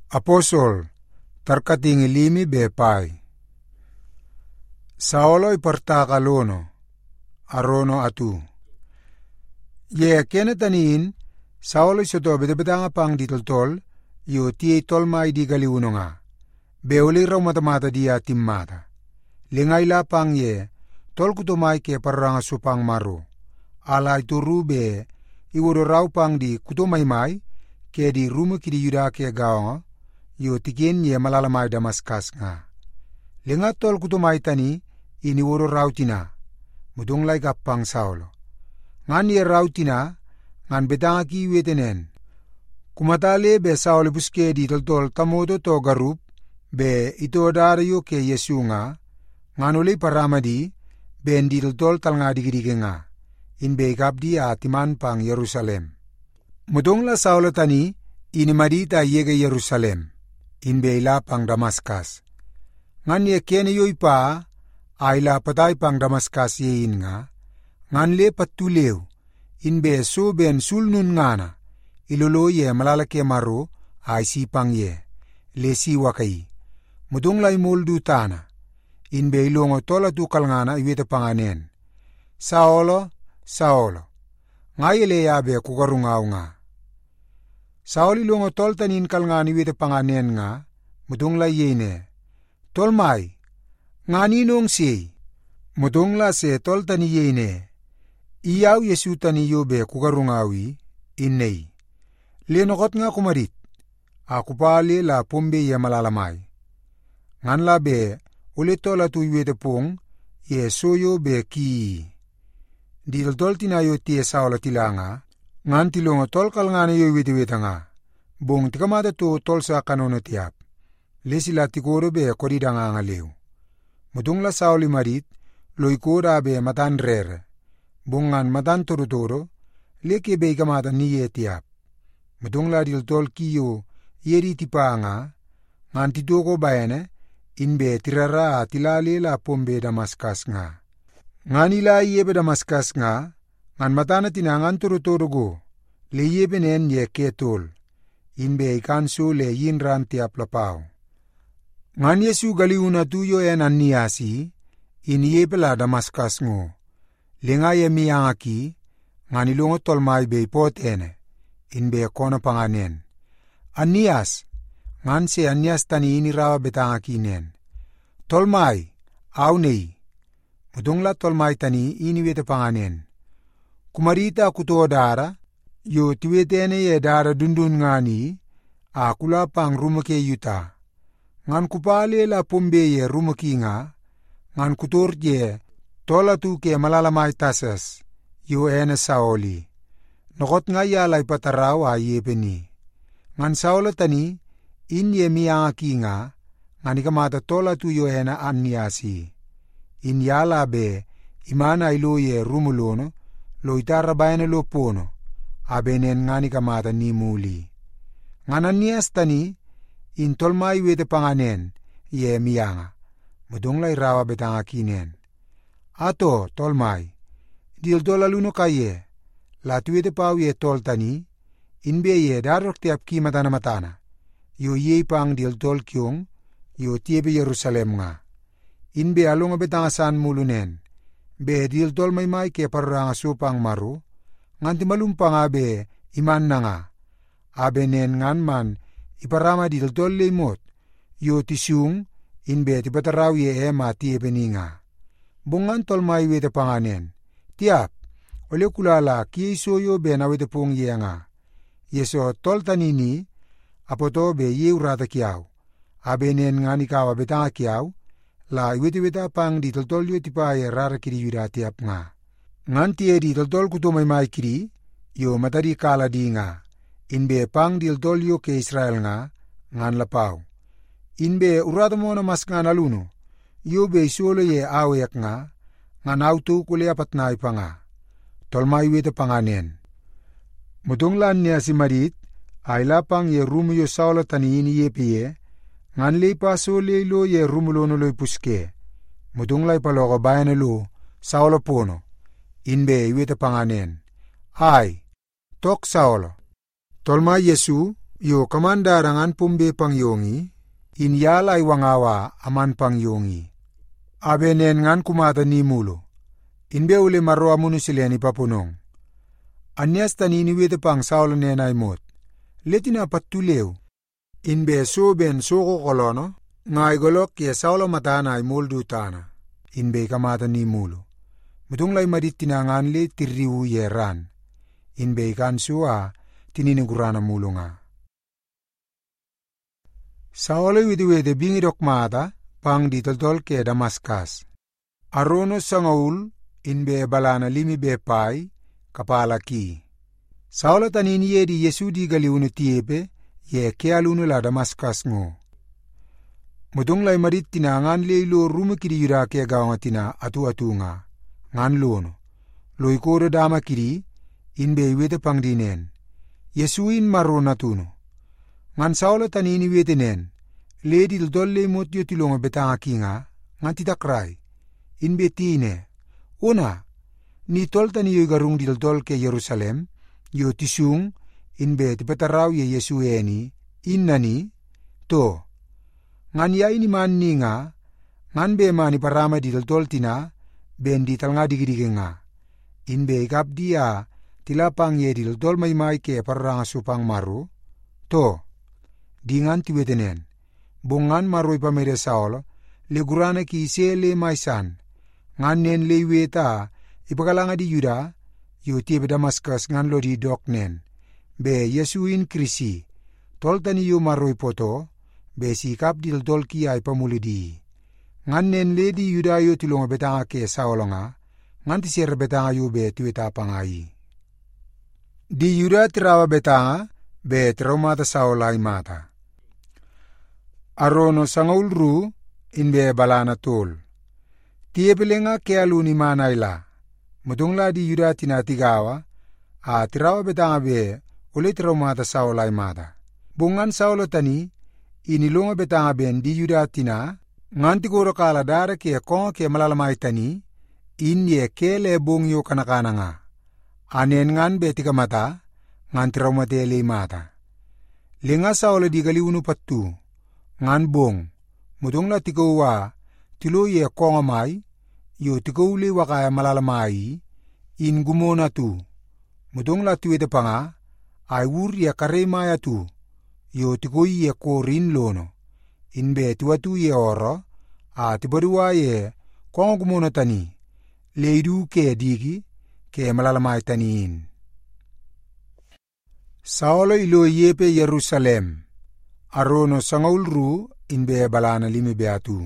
Apostol, tarkating ilimi bepai. Saulo ipartakalono, arono atu. Ye kenetanin, Saulo isoto betebetanga pang ditoltol, yo tiye tolmai di galiuno nga. Beuli raw mata-mata dia timmata. Lingay lapang ye, tol kutumay ke paranga supang maru. Ala ituru be, iwodo raw pang di kutumaymay, ke di rumu ki di yuda ke gaonga, yo tikin ye malalamay Damaskas nga. Linga tol kutumay tani, iniwodo raw tina, mudong lay kapang Saulo. Ngan ye raw tina, ngan betanga ki wetenen. Kumatale be Saulo buske di toltol tamodo to garup, be ito darayo ke Yesu nga, ngan uli paramadi, ben di toltol tal nga digidigi nga. Inbe ikapdi atiman pang Yerusalem. Mudong la Saulo tani, inimadita yege Yerusalem. Inbe ila pang Damaskas. Ngan ye kene yoy pa, ayla patay pang Damaskas yein nga, ngan le patulew, inbe so ben sulnun ngana, ilolo ye malalake maro, ay sipang ye, le siwa kay. Mudong la imoldu tana, inbe ilongo tola tukal ngana iwete panganen. Saulo, Saulo, ngayele yabe kukarungaw nga. Saulo ilongo tol tanin kal ngani iwete panganen nga, mudong la yene. Tolmay, nganinong si, mudong la se tol tani yene. Iyaw Yesu tani yobe kukarungawi, inay. Lenokot nga kumarit, ako pali la pumbe ye malalamay. Ngan la be, ulit tola tu iwete pong, ye soyo be ki. Di tol tinayo tiye Saulo tilanga, ngan tilongo tol kal ngana yo iwete nga. Bong tikamata to tol sa kanono tiap. Lesila tikoro be kodida nga ngaliw. Mudong la Saulo marit, loikora be matan rere. Bungan matan toro-toro, leke be ikamata niye tiap. Mudong la diltol kiyo yeri tipa nga, ngan titoko bayane, inbe tirara tilali la pombe Damaskas nga. Ngan ila yebe Damaskas nga, ngan matana tinangan toro-toro go, le yebe nen ye ketol, inbe ikanso le yinran tiap lapao. Ngan Yesu galiuna tuyo en Ananiasi, in yebe la Damaskas ngo. Linga ye miyangaki, ngan ilungo tolmay be ipot ene, inbe kono panganen. Anias, ngan se Anias tani inirawa betangaki nen. Tolmay, aunay, mudong la tolmay tani iniwete panganen. Kumarita kuto dara, yo tiwete ene ye dara dundun ngani, akula pang rumake yuta. Ngan kupale la pombe ye rumaki nga, ngan kutor ye, tola tu ke malalamay tasas, yo ene Saoli. Nokot nga yalay pataraw a yepeni. Ngan Saulo tani, in ye miyangaki nga, ngan ikamata tola tu yo ene Aniasi. In yala be, imana ilo ye rumulono, lo itarabayane lo pono, abenen nga ikamata ni muli. Ngan Anias tani, in tolmay wete panganen, ye miyanga, mudong la irawa betanga kinen. Ato, tolmay, dil dola luno kaye, latuwete pao ye tol tani, inbe ye darok tiap ki matana-matana, yo ye pang dil tol kyong, yo tiebe Yerusalem nga. Inbe along betanga san mulunen, be dil tol may ke paruranga supang maru, nganti malumpa nga be iman na nga, abenen ngan man, iparama dil tol limot, yo tisung, inbe tipataraw ye ema tiebe ni nga. Bungan tolmay wete panganen. Tiap, ole kulala kiye soyo be na wete pong ye nga. Yeso tol tanini, apoto be ye urata kiaw. Abenen nga nikawa betanga kiaw, la iwete-wete pang di toltol yo tipa ye rara kiri yuda tiap nga. Ngan tiye di toltol kutumay kiri, yo matari kala di nga. Inbe pang di toltol yo ke Israel nga, ngan lapaw. Inbe urata mo na mas nga naluno, yo be solo ye awek nga, ngan auto kule apat na ipa nga. Tolmay wete panganen. Mudong lan niya si Marit, ay lapang ye rumo yo Saulo tani ini ye piye, ngan le paso le lo ye rumulono lo'y puske. Mudong lay paloko bayan lo, Saulo pono, inbe wete panganen. Ay, tok Saulo. Tolmay Yesu, Yo kamandarangan pumbe pangyongi, inyalay wangawa aman pangyongi. Abenen ngan kumata ni mulo. Inbe ule marwa munu sileni papunong. Anyas tanini wete pang Saulo nenay mot. Letina patuleu. Inbe soben soko kolono, ngay golok ye Saulo matana ay moldu tana. Inbe kamata ni mulo. Mutunglay madit tinangan le tiriwu ye ran. Inbe kan suwa tininigurana mulo nga. Saulo wete bingidok mata pang ditoltol ke Damaskas. Arono sangaul inbe balana limi be pai kapala ki. Saulo tanini ye di Yesu di galiunu tiepe ye kealunu la Damaskas ngo. Mudong lay marit tinangan le ilo rumikidi yuda ke gawanga tina atu nga. Ngan lono. Loy kodo dama kiri inbe wete pang dinen. Yesu in maro natuno. Ngan Saulo tanini wete nen. Le di dolle mot yo tilongo betanga kinga. Ngan titakray. Inbe tine. Una. Ni tol tani yo garung di dol ke Yerusalem. Yo tisung. Inbe tipetaraw ye Yesu eni. Innani. To. Ngan ya ini man ni nga. Ngan be mani parama di dol tina. Ben di tal nga digidigi nga. Inbe ikap dia. Tilapang ye di dol may ke parang supang maru. To. Dingan tiwetenen. Bungan maroy pamere Saulo. Legurana ki isele maisan. Ngan nen leiweta. Ipakalanga di Yuda. Yu tiebe Damaskas ngan lo di doknen. Be Yesuin krisi. Tol tani yu maroy poto. Be sikap di dol ki ay pamuli di. Ngan nen le di Yuda yu tilonga betanga ke Saulo nga. Ngan tisere betanga yu be tiweta pangayi. Di Yuda tirawa betanga. Be traumata Saulo ay mata. Arono sangaulru inbe balana tol. Tiepelenga ke aluni manayla. Mudungla di Yuda tinatigawa. A tirawa betanga be uli traumata Saulo ay mata. Bungan Saulo tani. Inilunga betanga ben di Yuda tina. Nganti kuro kala dara ke konga ke malalamay tani. Inye kele bungyo kanakana nga. Anen ngan betika mata. Ngan traumatele mata. Linga Saulo di galiunu patu. Ngan bong. Mudungla tikawa. Tilo ye konga may. Yo tikauli wakaya malalamay. In gumona tu. Mudungla tuwede pa nga. Ay wur ye karemaya tu. Yo tikoy ye korin lono. Inbe tuwatu ye oro. A tibaduwa ye konga gumona tani. Leidu ke digi. Ke malalamay taniin. Saulo ilo yepe Yerusalem. Arono sangaulru inbe balana limi beatu.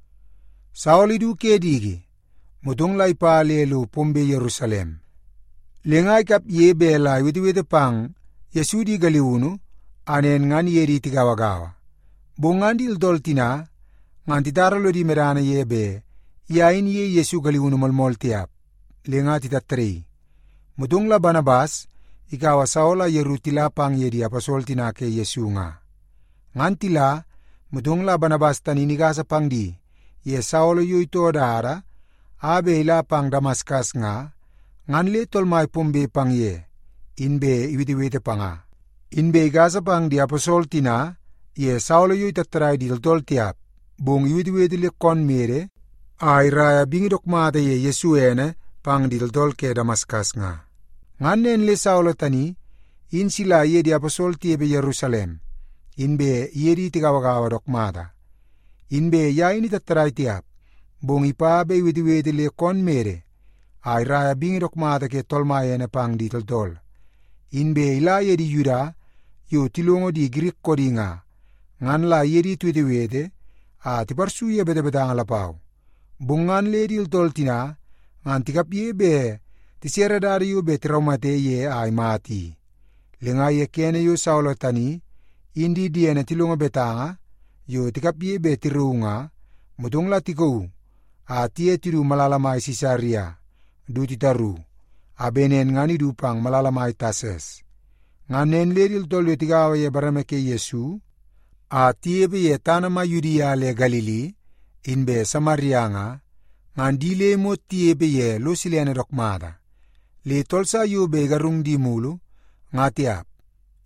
Saulo idu ke digi. Mudong lay pa lelo pombe Yerusalem. Lengay kap ye bela witi pang Yesu di galiunu. Anen ngan ye di tigawagawa. Bungan di dol tina. Ngan titaralo di merana yebe. Yain ye Yesu galiunu malmol tiap. Lenga titatrei. Mudong la Barnabas. Ikawa Saulo yerutila pang ye di apostol tina ke Yesu nga. Ngan tila. Mudong la Barnabas taninigasa pang di. Ye Saulo yu ito dara. Abe ila pang Damaskas nga. Ngan le tolmay pumbe pang ye. Inbe iwiti pa nga. Inbe igasa pang di apostol tina. Ye Saulo yu itatray di tol tiap. Bung iwiti le kon mere. Ay raya bingidok mata ye Yesu ene. Pang di tol ke Damaskas nga. Ngan nen le Saulo tani. In sila ye di apostol tiebe Yerusalem. Inbe ye di tigawagawa dok mata. Inbe ya ini tatray tiap. Bung ipabe iwiti le kon mere. Ay raya bingidok mata ke tolmayene pang di tol. Inbe ila ye di Yuda. Yo tilongo di Greek kodi nga. Ngan la ye di tuwiti a tiparsu ye bete-betang alapaw. Bungan le di tol tina. Ngan tikap ye be. Tisera dari yo be traumate ye ay mati. Lenga ye kene yo Saulo tani. Indi diene tilongo betanga. Yo tikap ye be tirunga. Mudong la tikaw. A tiye tiru malalamay Sisaria. Du titaru. Abenen ngani dupang malalamay Tases. Nganen leril tolyo tigawa ye barame ke Yesu. A tiebe ye tanama Yudia le Galili. Inbe Samaria nga. Ngan dile mo tiebe ye lo silene dokmada. Le tolsa yu be garung di mulu. Nga tiap.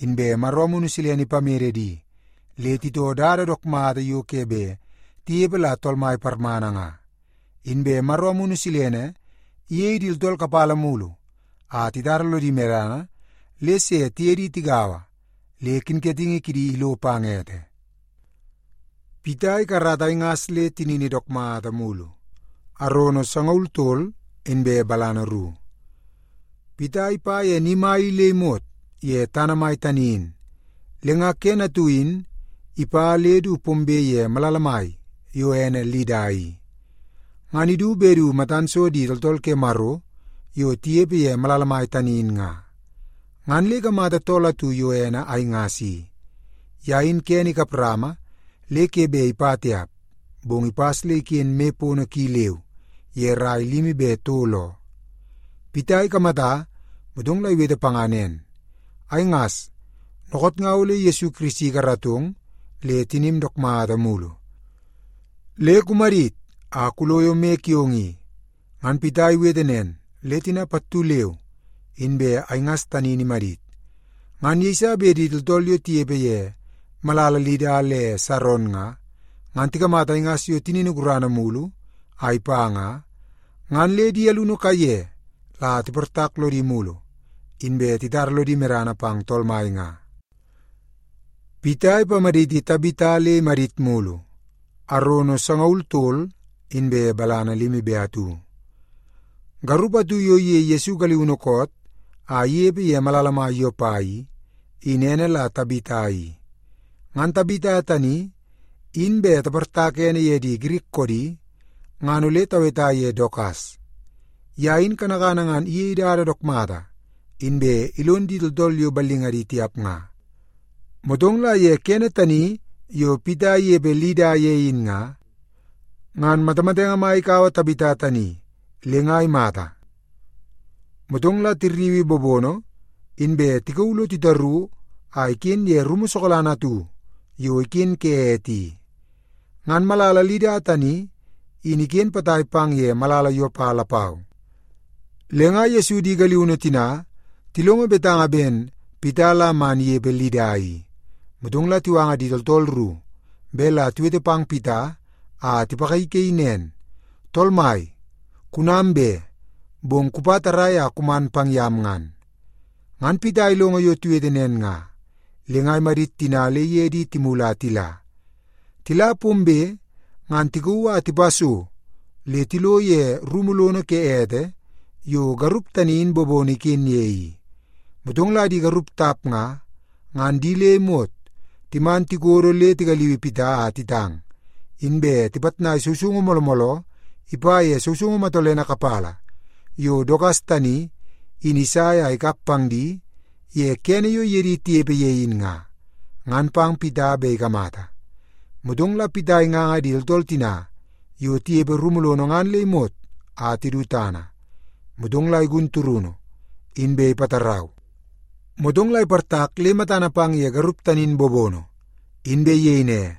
inbe maromunu siliani pameredi, letito dara dokmaata yu kebe, tiebela tolmai parmananga. Inbe maromunu siliane, iedil tol kapala mulu, tidarlo di merana, lese tiedi tigawa, lekin ketingi kidi ilo pangete. Pitai karata ingasle tinini dokmaata mulu, arono sangaul tol, inbe balana ru. Pitai pa ye nimai lemot, ye tanamai tanin, lenga kena tuin, ipa ledu pombe ye malalamai, yo ene lidai. Nganidu bedu matanso di toltol ke maro, yo tiepe ye malalamai tanin nga. Nganle ka mata tola tu yo ena ay ngasi. Yain keni kaprama, leke be ipatiap, bong ipasle kien mepo na kileu, ye rai limi be tolo. Pitai kamata, mudong lai wete panganen. Ay ngas, nokot nga uli Yesu Kristi karatung, le tinim dokmaata mulu. Le kumarit, kuloyo me kiongi, ngan pitai wetenen, le tina patuleu, inbe ay ngas tanini marit. Ngan yisa be di tultolyo tiebe ye, malalalida le saron nga, ngan tikamata ngas yo tininugurana mulu, ay pa nga, ngan le di aluno kaye, la tipertaklo di mulu, inbe titarlo di merana pang tolmai nga. Pitai pamariti tabitale marit mulu, arono sangaul tol, inbe balana limi beatu. Garupa tu yo ye Yesu galiunokot, yebe ye malalama yo pai, inene la tabitai. Ngan tabita tani, inbe tapertakene ye di Greek kodi, nganule taweta ye dokas. Yain kanakanangan iye idara dokmata, inbe ilon di toltol yo balingari tiap nga. Motong la ye kene tani, yo pita ye belida ye in nga, ngan matamatenga maikawa tabita tani, lengay mata. Motong la tiriwi bobono, inbe tikaulo titaru, ikin ye rumusokolana tu, yo ikin ke eti. Ngan malala lida tani, inikin patay pang ye malala yo palapaw. Lenga Yesu di galiuno tina, tilongo betanga ben, pitala man ye belidai. Mudong la tiwanga di toltol ru, bela tuwete pang pita, tipakay kainen, tolmai, kunambe, bong kupataraya kuman pang yamngan. Ngan pita ilongo yo tuwete nen nga, lengay marit tinale ye di timula tila. Tila pombe, ngan tikuwa tipaso, le tilo ye rumulono ke ete, yo garup tanin bobonikin yei. Mudong la di garup tap nga, ngan dile mot, timan tigoro le tigaliwi pita titang. Inbe tipat na susungo molomolo, ipaye susungo matolena kapala. Yo dokas tani, inisaya ikapang di, ye kene yo yeri tiepe yein nga. Ngan pang pita be kamata. Mudong la pita nga diltol tina, yo tiepe rumulono ngan lemot, tirutana. Mudong la igunturuno, inbe pataraw. Mudong la ipartak le matana pang ye garup tanin bobono. Inbe yeine,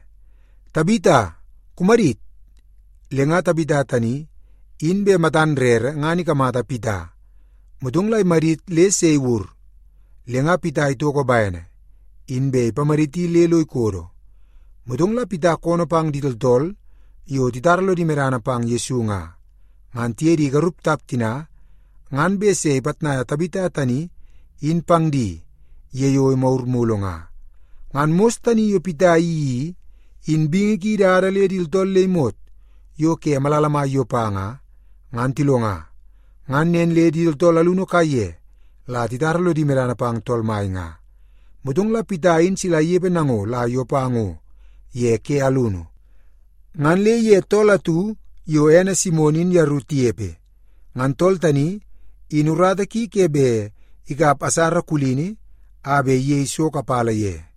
Tabita, kumarit. Lenga tabita tani, inbe matanrer ngani kamata pita. Mudong lay marit le seiwur. Lenga pita ito ko bayane. Inbe pamariti leloy koro. Mudong la pita kono pang ditoltol, yo titarlo di merana pang Yesu nga. Ngan tiye di garup tap tina, ngan bese patna tabita tani, in pang di, yeyoy maurmulo nga. Ngan mos tani yo pita iyi, in bingi ki darale diltol le mot, yo ke malalama yo pa nga, ngan tilo nga. Ngan nen le diltol aluno kaye, la titarlo di merana pang tolmay nga. Mudong la pitain sila yebe nango la yo pa ngo, ye ke aluno. Ngan le ye tola tu, yo ena Simonin yaru tiepe. Ngan tol tani, inurata ki kebe, ikap asara kulini, abe ye iso kapala ye.